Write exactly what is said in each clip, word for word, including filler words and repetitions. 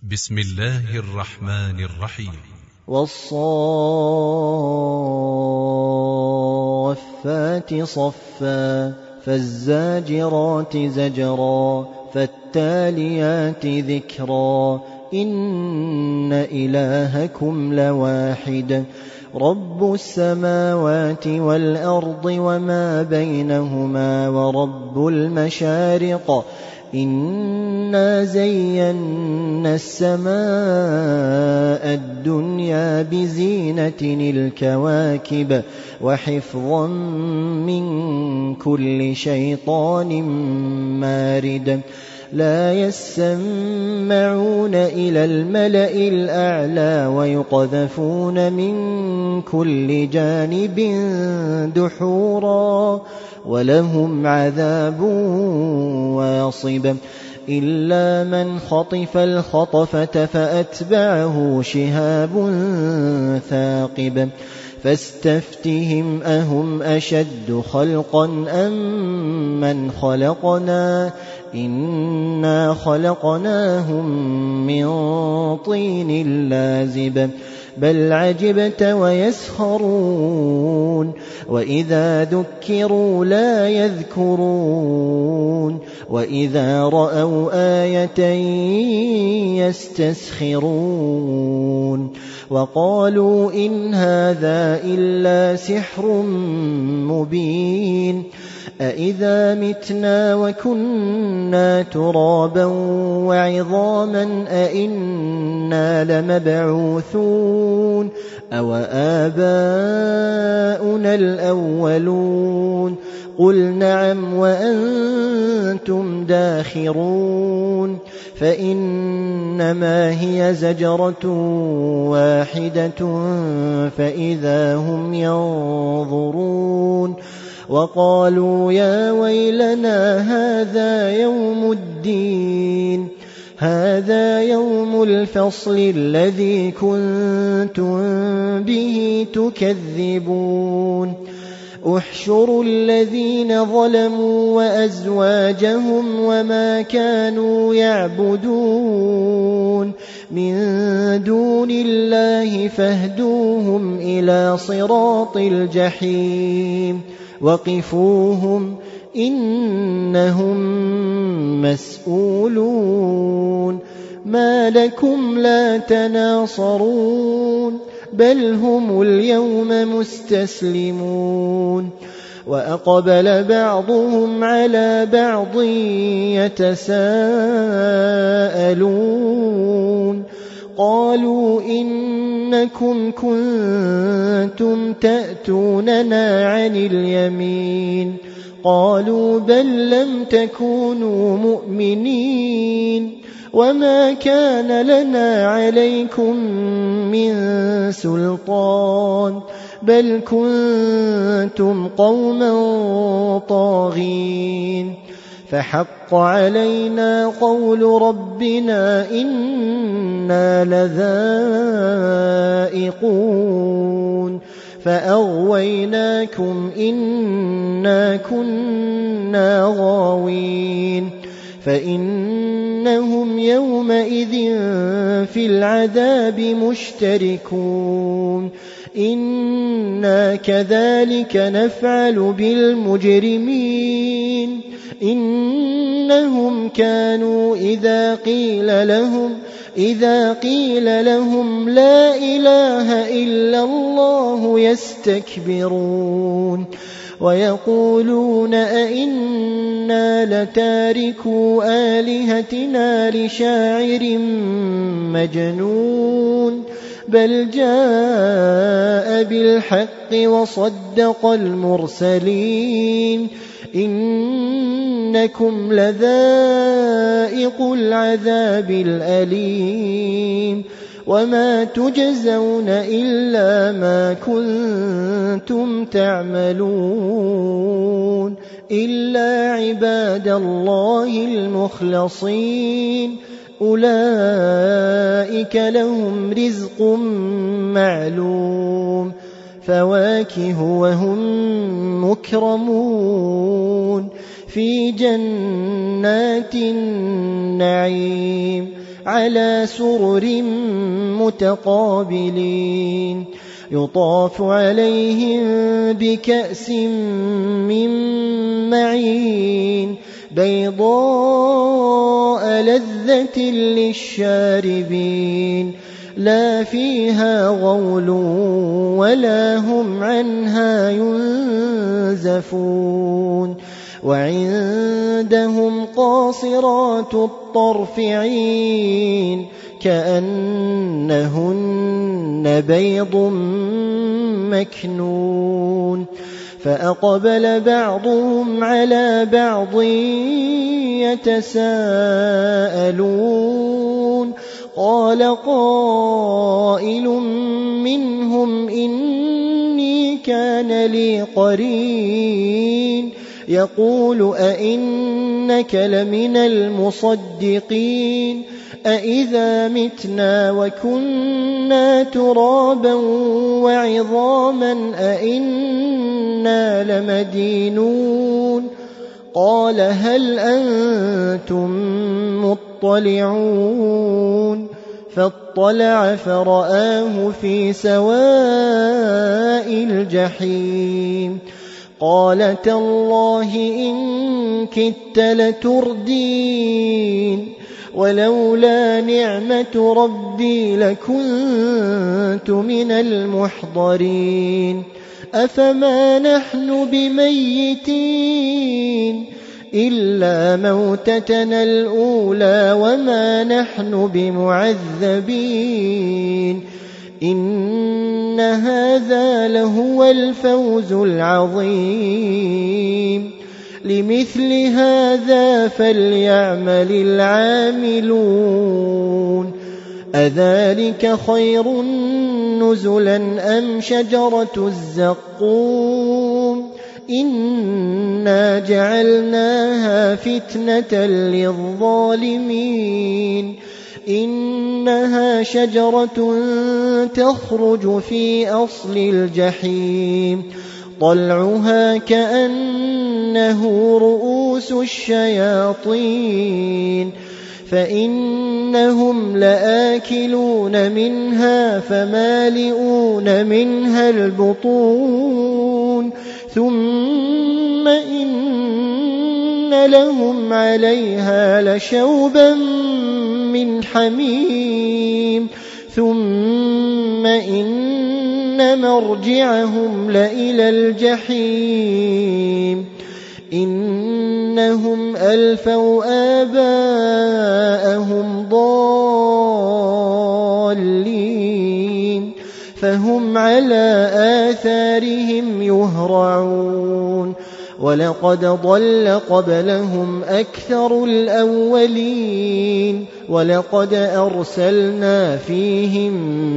بسم الله الرحمن الرحيم. والصافات صفا فالزاجرات زجرا فالتاليات ذكرا إن إلهكم لواحد رب السماوات والأرض وما بينهما ورب المشارق إنا زينا السماء الدنيا بزينة الكواكب وحفظا من كل شيطان مارد لا يسمعون إلى الملأ الأعلى ويقذفون من كل جانب دحورا ولهم عذاب واصب إلا من خطف الخطفة فأتبعه شهاب ثاقب فاستفتهم أهم أشد خلقا أم من خلقنا إنا خلقناهم من طين لازب بل عجبت ويسخرون وإذا ذكروا لا يذكرون وإذا رأوا آية يستسخرون وقالوا إن هذا إلا سحر مبين أإذا متنا وكنا ترابا وعظاما أإنا لمبعوثون أو آباؤنا الأولون قل نعم وأنتم داخرون فإنما هي زجرة واحدة فإذا هم ينظرون وقالوا يا ويلنا هذا يوم الدين هذا يوم الفصل الذي كنتم به تكذبون احشروا الذين ظلموا وأزواجهم وما كانوا يعبدون من دون الله فاهدوهم إلى صراط الجحيم وقفوهم إنهم مسؤولون ما لكم لا تناصرون بل هم اليوم مستسلمون وأقبل بعضهم على بعض يتساءلون قالوا إنكم كنتم تأتوننا عن اليمين قالوا بل لم تكونوا مؤمنين وما كان لنا عليكم من سلطان بل كنتم قوما طاغين فحق علينا قول ربنا إنا لذائقون فأغويناكم إنا كنا غاوين فإنهم يومئذ في العذاب مشتركون إنا كذلك نفعل بالمجرمين إنهم كانوا إذا قيل لهم إذا قيل لهم لا إله إلا الله يستكبرون ويقولون أئنا لتاركو آلهتنا لشاعر مجنون بل جاء بالحق وصدق المرسلين إنكم لذائق العذاب الأليم وما تجزون إلا ما كنتم تعملون إلا عباد الله المخلصين أولئك لهم رزق معلوم فواكه وهم مكرمون في جنات النعيم على سرر متقابلين يطاف عليهم بكأس من معين بيضاء لذة للشاربين لا فيها غول ولا هم عنها ينزفون وعندهم قاصرات الطرف عين كأنهن بيض مكنون فأقبل بعضهم على بعض يتساءلون قال قائل منهم إني كان لي قرين يقول أئنك لمن المصدقين أئذا متنا وكنا ترابا وعظاما أئنا لمدينون قال هل أنتم مطلعون فاطلع فرآه في سواء الجحيم قال تالله إن كدت لتردين ولولا نعمة ربي لكنت من المحضرين أفما نحن بميتين إلا موتتنا الأولى وما نحن بمعذبين إن هذا لهو الفوز العظيم لمثل هذا فليعمل العاملون أذلك خير نزلا أم شجرة الزقوم إنا جعلناها فتنة للظالمين إنها شجرة تخرج في أصل الجحيم طلعها كأنه رؤوس الشياطين فإنهم لآكلون منها فمالئون منها البطون ثم إن لهم عليها لشوبا من حميم ثم إن مرجعهم لإلى الجحيم إنهم ألفوا آباءهم ضالين فهم على آثارهم يهرعون ولقد ضل قبلهم أكثر الأولين ولقد أرسلنا فيهم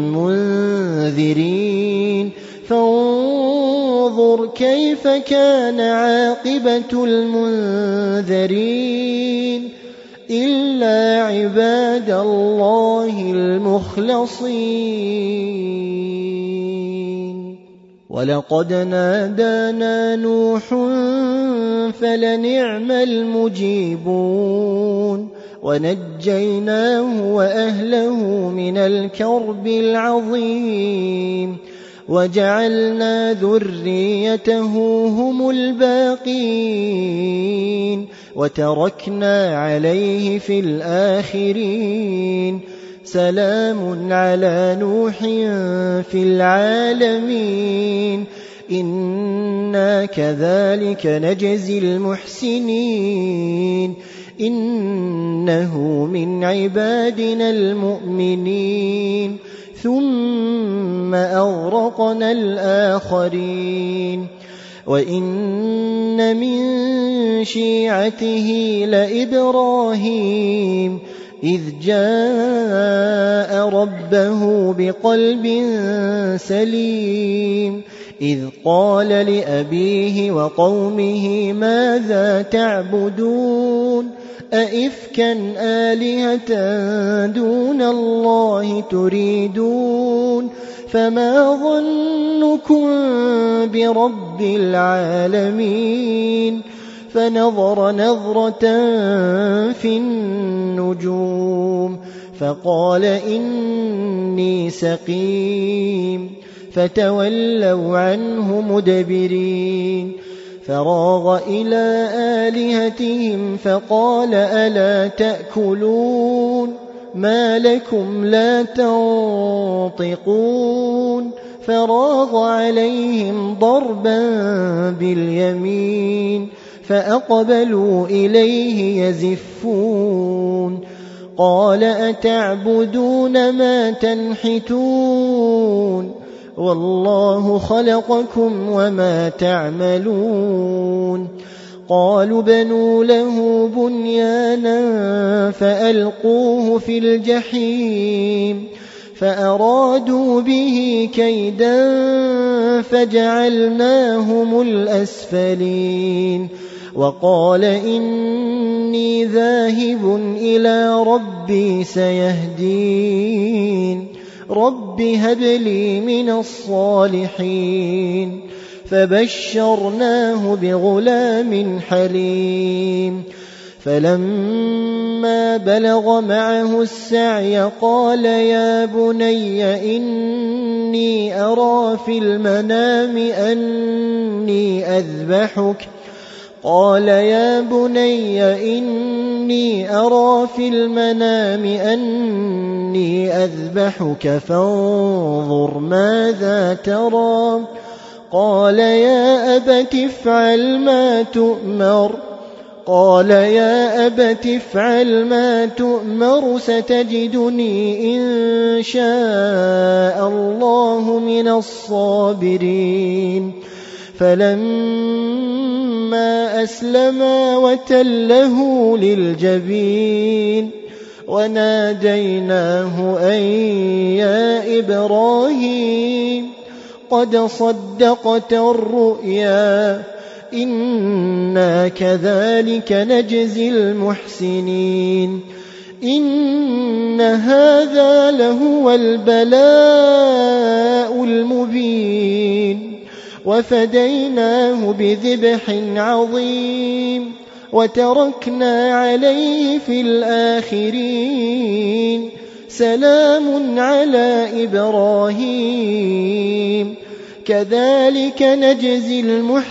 منذرين فانظر كيف كان عاقبة المنذرين إلا عباد الله المخلصين ولقد نادانا نوح فلنعم المجيبون ونجيناه وأهله من الكرب العظيم وجعلنا ذريته هم الباقين وتركنا عليه في الآخرين سلام على نوح في العالمين إنا كذلك نجزي المحسنين إنه من عبادنا المؤمنين ثم أغرقنا الآخرين وإن من شيعته لإبراهيم إذ جاء ربه بقلب سليم إذ قال لأبيه وقومه ماذا تعبدون أئفكا آلهة دون الله تريدون فما ظنكم برب العالمين فنظر نظرة في النجوم فقال إني سقيم فتولوا عنه مدبرين فراغ إلى آلهتهم فقال ألا تأكلون ما لكم لا تنطقون فراغ عليهم ضربا باليمين فأقبلوا إليه يزفون قال أتعبدون ما تنحتون والله خلقكم وما تعملون قالوا بنوا له بنيانا فألقوه في الجحيم فأرادوا به كيدا فجعلناهم الأسفلين وقال إني ذاهب إلى ربي سيهدين رب هب لي من الصالحين فبشرناه بغلام حليم فلما بلغ معه السعي قال يا بني إني أرى في المنام أني أذبحك قال يا بني إني أرى في المنام أني أذبحك فانظر ماذا ترى قال يا أبت افعل ما تؤمر قال يا أبت افعل ما تؤمر ستجدني إن شاء الله من الصابرين فلما أسلما وتله للجبين وناديناه أن يا إبراهيم قد صدقت الرؤيا إنا كذلك نجزي المحسنين إن هذا لهو البلاء المبين وفديناه بذبح عظيم وتركنا عليه في الآخرين سلام على إبراهيم كذلك نجزي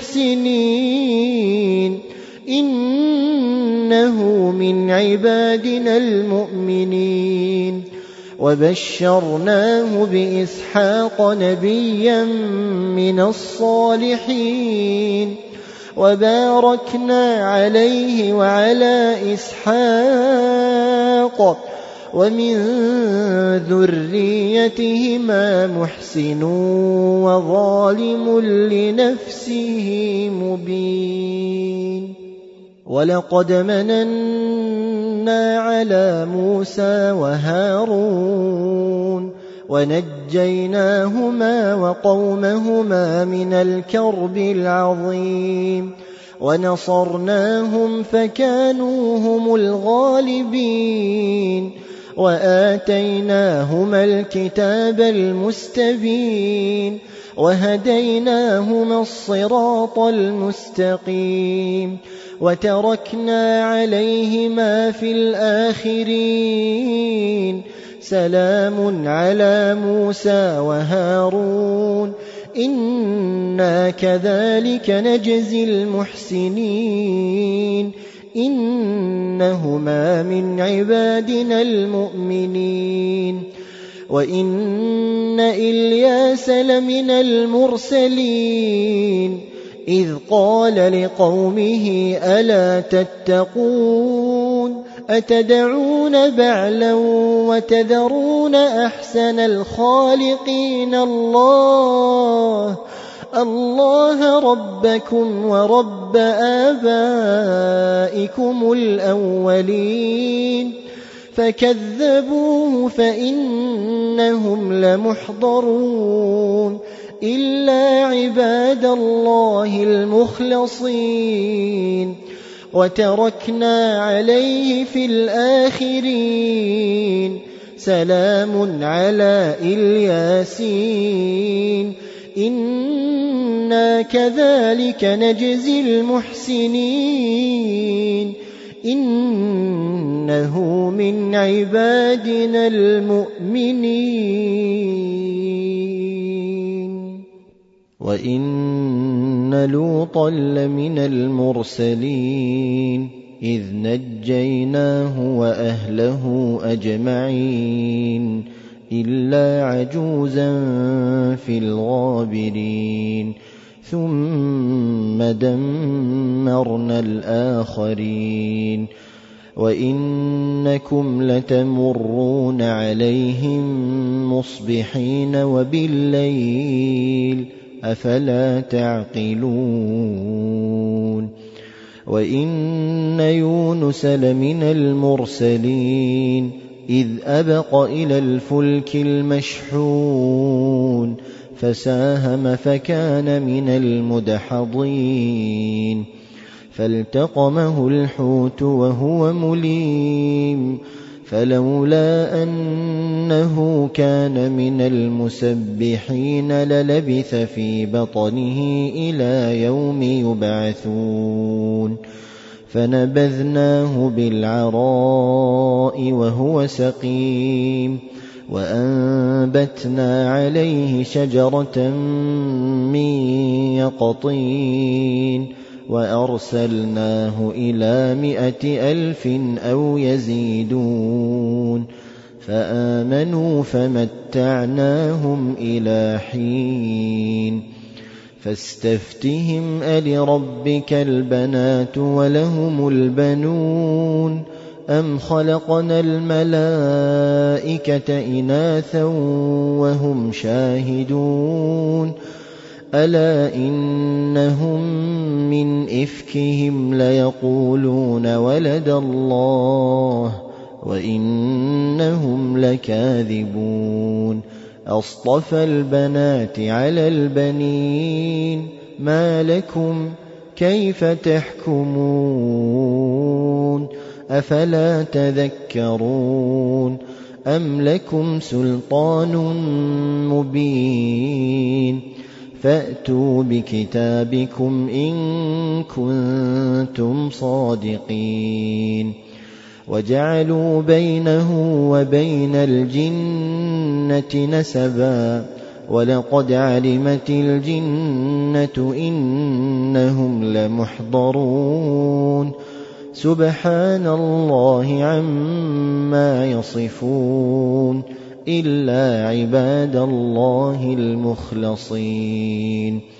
المحسنين إنه من عبادنا المؤمنين وبشرناه بإسحاق نبيا من الصالحين وباركنا عليه وعلى إسحاق ومن ذريتهما محسن وظالم لنفسه مبين ولقد مننا على موسى وهارون ونجيناهما وقومهما من الكرب العظيم ونصرناهم فكانوا هم الغالبين وآتيناهما الكتاب المستبين وهديناهما الصراط المستقيم وتركنا عليهما في الآخرين سلام على موسى وهارون إنا كذلك نجزي المحسنين إنهما من عبادنا المؤمنين وإن إلياس لمن المرسلين إذ قال لقومه ألا تتقون أتدعون بعلا وتذرون أحسن الخالقين الله الله ربكم ورب آبائكم الأولين فكذبوه فإنهم لمحضرون إلا عباد الله المخلصين وتركنا عليه في الآخرين سلام على الياسين إنا كذلك نجزي المحسنين إنه من عبادنا المؤمنين وإن لوطا لمن المرسلين إذ نجيناه وأهله أجمعين إلا عجوزا في الغابرين ثم دمرنا الآخرين وإنكم لتمرون عليهم مصبحين وبالليل أفلا تعقلون وإن يونس لمن المرسلين إذ أبق إلى الفلك المشحون فساهم فكان من المدحضين فالتقمه الحوت وهو مليم فلولا أنه كان من المسبحين للبث في بطنه إلى يوم يبعثون فنبذناه بالعراء وهو سقيم وأنبتنا عليه شجرة من يقطين وأرسلناه إلى مائة ألف أو يزيدون فآمنوا فمتعناهم إلى حين فاستفتهم ألربك البنات ولهم البنون أم خلقنا الملائكة إناثا وهم شاهدون ألا إنهم من إفكهم ليقولون ولد الله وإنهم لكاذبون أصطفى البنات على البنين ما لكم كيف تحكمون أفلا تذكرون أم لكم سلطان مبين فأتوا بكتابكم إن كنتم صادقين وجعلوا بينه وبين الجنة نسبا ولقد علمت الجنة إنهم لمحضرون سبحان الله عما يصفون إلا عباد الله المخلصين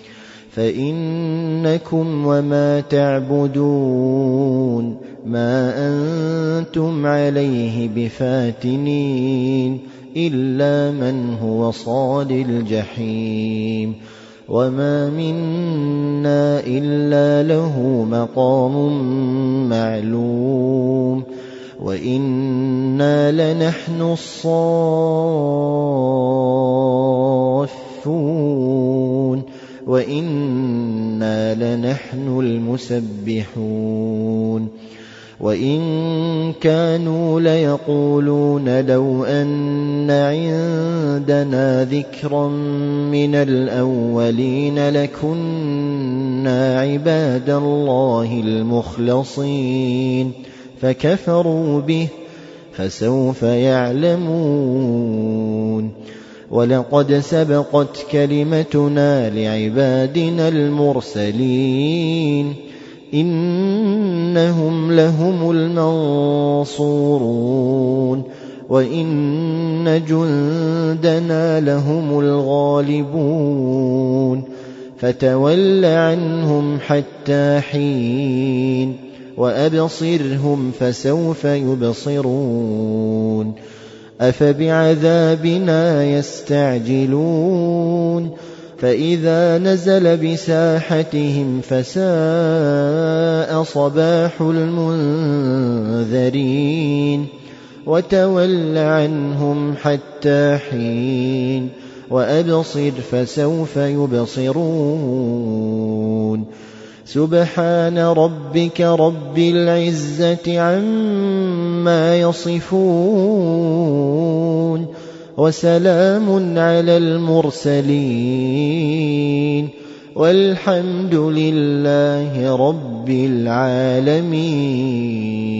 فإنكم وما تعبدون ما أنتم عليه بفاتنين إلا من هو صال الجحيم وما منا إلا له مقام معلوم وإنا لنحن الصافون وإنا لنحن المسبحون وإن كانوا ليقولون لو أن عندنا ذكرا من الأولين لكنا عباد الله المخلصين فكفروا به فسوف يعلمون ولقد سبقت كلمتنا لعبادنا المرسلين إنهم لهم المنصورون وإن جندنا لهم الغالبون فتول عنهم حتى حين وأبصرهم فسوف يبصرون أفبعذابنا يستعجلون فإذا نزل بساحتهم فساء صباح المنذرين وتول عنهم حتى حين وأبصر فسوف يبصرون سبحان ربك رب العزة عما يصفون وسلام على المرسلين والحمد لله رب العالمين.